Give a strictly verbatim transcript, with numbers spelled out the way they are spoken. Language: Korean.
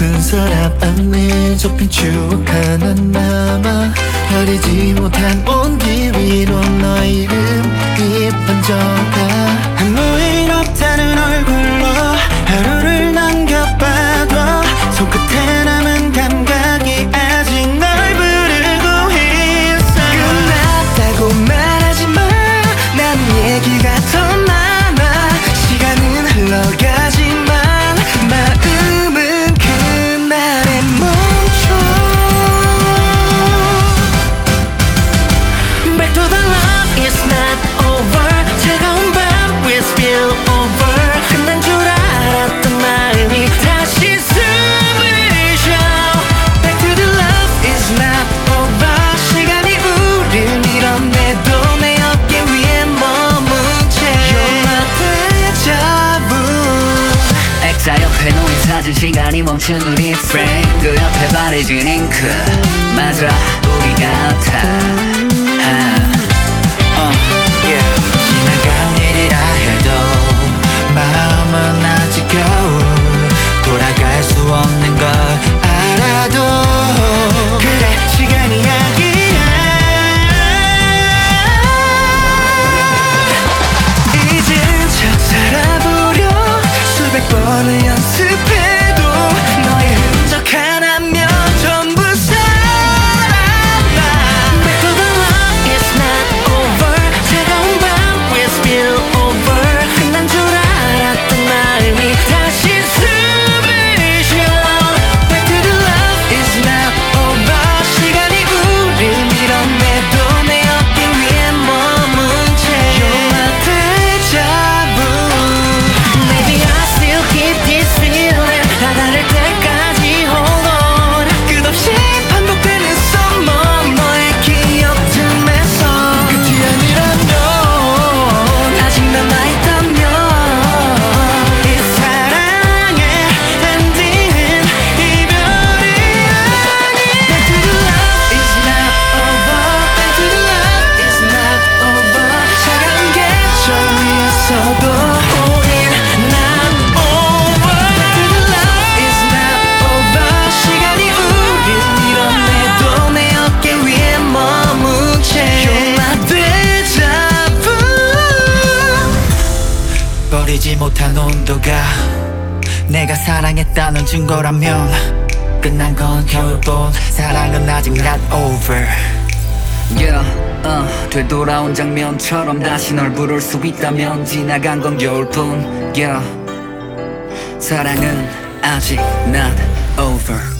큰 서랍 안에 접힌 추억 하나 남아 버리지 못한 온기 위로 너의 이름이 번져가. 아무 일 없다는 얼굴로 하루를 넘겨봐도 손끝에 남은 감각이 아직 널 부르고 있어. 끝났다고 말하지마. 난 얘기가 더 많아. 시간은 흘러가지만 마음은 그날에 멈춰. Back to the love is not over. 차가운 밤 will spill over. 끝난 줄 알았던 마음이 다시 숨을 쉬어. Back to the love is not over. 시간이 우릴 밀어내도 내 어깨 위에 머문 채 You're my deja vu. 액자 옆에 놓인 사진 시간이 멈춘 우리 frame. 그 옆에 바래진 잉크 맞아 우리 같아. 아. 지나간 일이라 해도 마음은 아직 겨우 돌아갈 수 없는 걸 알아도 그래 시간이 약이야. 이젠 척 살아보려 수백 번을 연습해도 너의 흔적 하나면 전부 살아나. Back to the love is not over. 차가운 밤 will spill over. 끝난 줄 알았던 마음이 다시 숨을 쉬어. Back to the love is not over. 시간이 우릴 밀어내도 내 어깨 위에 머문 채 You're my deja vu. Maybe I still keep this feeling. 다 다를 때까지 hold on. 끝없이 반복되는 summer 너의 기억 틈에서 끝이 아니라면 아직 남아있다면 이 사랑의 엔딩은 이별이 아닌. Back to the love is not over. Back to the love is not over. 차가운 계절 위에서도 우린 not over. Back to the love is not over. 시간이 우릴 밀어내도 내 어깨 위에 머문 채 You're my deja vu. 버리지 못한 온도가 내가 사랑했다는 증거라면 끝난 건 겨울뿐. 사랑은 아직 not over. Yeah, uh, 되돌아온 장면처럼 다시 널 부를 수 있다면 지나간 건 겨울뿐. Yeah, 사랑은 아직 not over.